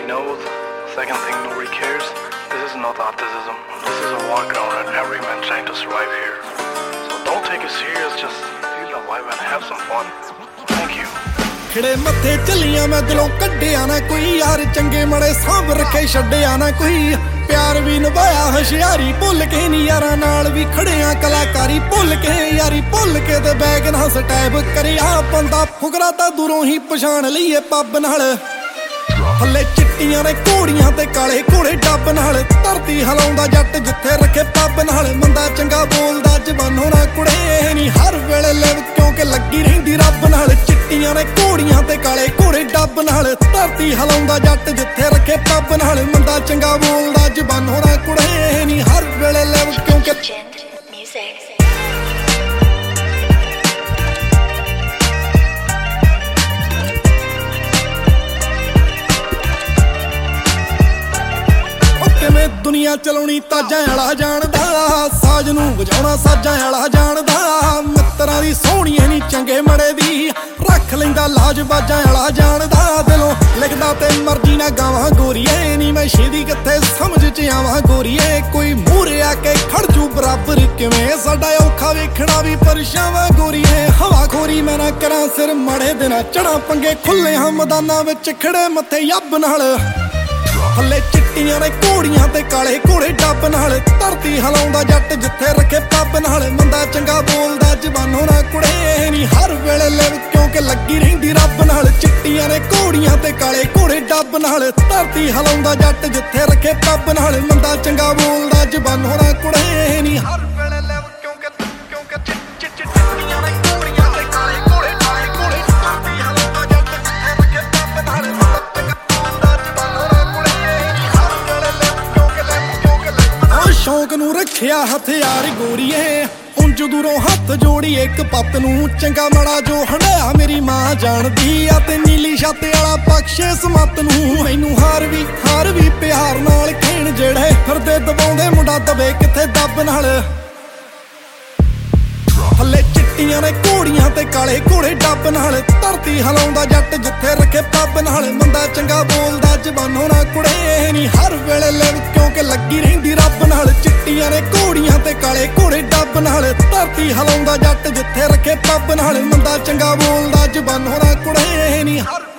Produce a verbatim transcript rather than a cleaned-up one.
nobody knows. Second thing, nobody cares. This is not autism. This is a walkaround and every man trying to survive here. So don't take it serious, just feel the vibe and have some fun. Thank you. ਖੜੇ ਮੱਥੇ ਚੱਲੀਆਂ ਮੈਂ ਦਿਲੋਂ ਕੱਢਿਆ ਨਾ ਕੋਈ ਯਾਰ, ਚੰਗੇ ਮੜੇ ਸਾਂਭ ਰੱਖੇ ਛੱਡਿਆ ਨਾ ਕੋਈ। ਪਿਆਰ ਵੀ ਨਿਭਾਇਆ ਹੁਸ਼ਿਆਰੀ ਭੁੱਲ ਕੇ ਨੀ, ਯਾਰਾਂ ਨਾਲ ਵੀ ਖੜਿਆ ਕਲਾਕਾਰੀ ਭੁੱਲ ਕੇ। ਯਾਰੀ ਭੁੱਲ ਕੇ ਤੇ ਬੈਗ ਨਾਲ ਸਟੈਪ ਕਰਿਆ, ਬੰਦਾ ਫੁਕਰਾ ਤਾਂ ਦੂਰੋਂ ਹੀ ਪਛਾਣ ਲਈਏ ਪੱਬ ਨਾਲ। ਥੱਲੇ ਚਿੱਟੀਆਂ ਨੇ ਘੋੜੀਆਂ ਤੇ ਕਾਲੇ ਘੋੜੇ ਡੱਬ ਨਾਲ, ਧਰਤੀ ਹਲਾਉਂਦਾ ਜੱਟ ਜਿੱਥੇ ਰੱਖੇ ਪੱਬ ਨਾਲ। ਬੰਦਾ ਚੰਗਾ ਬੋਲਦਾ ਜ਼ਬਾਨੋਂ ਨਾ ਕੁੜੇ ਨੀ, ਹਰ ਵੇਲੇ ਲਿਵ ਕਿਉਂਕਿ ਲੱਗੀ ਰਹਿੰਦੀ ਰੱਬ ਨਾਲ। ਚਿੱਟੀਆਂ ਨੇ ਘੋੜੀਆਂ ਤੇ ਕਾਲੇ ਘੋੜੇ ਡੱਬ ਨਾਲ, ਧਰਤੀ ਹਲਾਉਂਦਾ ਜੱਟ ਜਿੱਥੇ ਰੱਖੇ ਪੱਬ ਨਾਲ। ਬੰਦਾ ਚੰਗਾ ਬੋਲਦਾ ਜ਼ਬਾਨੋਂ ਨਾ ਕੁੜੇ ਨੀ, ਹਰ ਵੇਲੇ ਲਿਵ ਕਿਉਂਕਿ ਕਿਵੇਂ ਦੁਨੀਆ ਚਲਾਉਣੀ ਤਾਜਾਂ ਵਾਲਾ ਜਾਣਦਾ, ਸਾਜ ਨੂੰ ਵਜਾਉਣਾ ਸਾਜਾਂ ਵਾਲਾ ਜਾਣਦਾ। ਮਿੱਤਰਾਂ ਦੀ ਸੋਹਣੀਏ ਨੀ ਚੰਗੇ ਮੜੇ ਦੀ, ਰੱਖ ਲੈਂਦਾ ਲਾਜ ਬਾਜਾਂ ਵਾਲਾ ਜਾਣਦਾ। ਦਿਲੋਂ ਲਿਖਦਾ ਤੇ ਮਰਜ਼ੀ ਨਾ ਗਾਵਾਂ ਗੋਰੀਏ ਨੀ, ਮੈਂ ਛੇਦੀ ਕਿੱਥੇ ਸਮਝ ਚ ਆਵਾਂ ਗੋਰੀਏ। ਕੋਈ ਮੂਹਰੇ ਆ ਕੇ ਖੜ ਜੂ ਬਰਾਬਰ ਕਿਵੇਂ, ਸਾਡਾ ਔਖਾ ਵੇਖਣਾ ਵੀ ਪਰਛਾਵਾਂ ਗੋਰੀਏ। ਹਵਾ ਖੋਰੀ ਮੈਂ ਨਾ ਕਰਾਂ ਸਿਰ ਮਾੜੇ ਦਿਨਾਂ ਚੜਾਂ ਪੰਗੇ, ਖੁੱਲੇ ਹਾਂ ਮੈਦਾਨਾਂ ਵਿੱਚ ਖੜੇ ਮੱਥੇ ਯੱਬ ਨਾਲ। ਥੱਲੇ ਚਿੱਟੀਆਂ ਨੇ ਘੋੜੀਆਂ ਤੇ ਕਾਲੇ ਘੋੜੇ ਡੱਬ ਨਾਲ, ਧਰਤੀ ਹਲਾਉਂਦਾ ਜੱਟ ਜਿੱਥੇ ਰੱਖੇ ਪੱਬ ਨਾਲ। ਬੰਦਾ ਚੰਗਾ ਬੋਲਦਾ ਜ਼ਬਾਨੋਂ ਨਾ ਕੁੜੇ ਨੀ, ਹਰ ਵੇਲੇ ਲਿਵ ਕਿਉਂਕਿ ਲੱਗੀ ਰਹਿੰਦੀ ਰੱਬ ਨਾਲ। ਚਿੱਟੀਆਂ ਨੇ ਘੋੜੀਆਂ ਤੇ ਕਾਲੇ ਘੋੜੇ ਡੱਬ ਨਾਲ, ਧਰਤੀ ਹਲਾਉਂਦਾ ਜੱਟ ਜਿੱਥੇ ਰੱਖੇ ਪੱਬ ਨਾਲ। ਬੰਦਾ ਚੰਗਾ ਬੋਲਦਾ ਜ਼ਬਾਨੋਂ ਨਾ ਕੁੜੇ ਨੀ, ਹਰ ਵੇਲੇ ਲਿਵ ਕਿਉਂਕਿ ਕਿਉਂਕਿ ਚਿੱਟੀਆਂ ਨੇ ਘੋੜੀਆਂ ਤੇ ਕਾਲੇ ਘੋੜੇ ਕਾਲੇ ਘੋੜੇ, ਧਰਤੀ ਹਲਾਉਂਦਾ ਜੱਟ ਜਿੱਥੇ ਰੱਖੇ ਪੱਬ ਨਾਲ। ਸ਼ੌਂਕ ਨੂੰ ਰੱਖਿਆ ਹਥਿਆਰ ਗੋਰੀਏ, ਉਂਝ ਦੂਰੋਂ ਹੱਥ ਜੋੜੀ ਇੱਕ ਪੱਤ ਨੂੰ। ਚੰਗਾ ਮਾੜਾ ਜੋ ਹੰਡਾਇਆ ਮੇਰੀ ਮਾਂ ਜਾਣਦੀ ਆ, ਤੇ ਨੀਲੀ ਛੱਤ ਵਾਲਾ ਬਖਸ਼ੇ ਸਮੱਤ ਨੂੰ। ਮੈਨੂੰ ਹਾਰ ਵੀ ਹਾਰ ਵੀ ਪਿਆਰ ਨਾਲ ਕਹਿਣ, ਜਿਹੜੇ ਫਿਰਦੇ ਦਬਾਉਂਦੇ ਮੁੰਡਾ ਦਬੇ ਕਿੱਥੇ ਦੱਬ ਨਾਲ। ਥੱਲੇ ਚਿੱਟੀਆਂ ਨੇ ਘੋੜੀਆਂ ਤੇ ਕਾਲੇ ਘੋੜੇ ਡੱਬ ਨਾਲ, ਧਰਤੀ ਹਲਾਉਂਦਾ ਜੱਟ ਜਿੱਥੇ ਰੱਖੇ ਪੱਬ ਨਾਲ। ਬੰਦਾ ਚੰਗਾ ਬੋਲਦਾ ਜ਼ਬਾਨੋਂ ਨਾ ਕੁੜੇ ਨੀ, ਹਰ ਵੇਲੇ ਲਿਵ ਕਿਉਂਕਿ ਲੱਗੀ ਰਹਿੰਦੀ ਰੱਬ ਨਾਲ। ਚਿੱਟੀਆਂ ਨੇ ਘੋੜੀਆਂ ਤੇ ਕਾਲੇ ਘੋੜੇ ਡੱਬ ਨਾਲ, ਧਰਤੀ ਹਲਾਉਂਦਾ ਜੱਟ ਜਿੱਥੇ ਰੱਖੇ ਪੱਬ ਨਾਲ। ਬੰਦਾ ਚੰਗਾ ਬੋਲਦਾ ਜ਼ਬਾਨੋਂ ਨਾ ਕੁੜੇ ਨੀ, ਹਰ